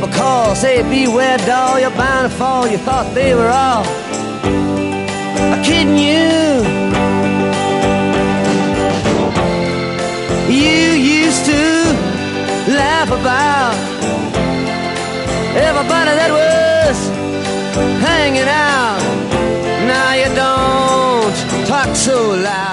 a call, say beware doll, you're bound to fall. You thought they were all kidding you. You used to laugh about everybody that was hanging out. Now you don't talk so loud.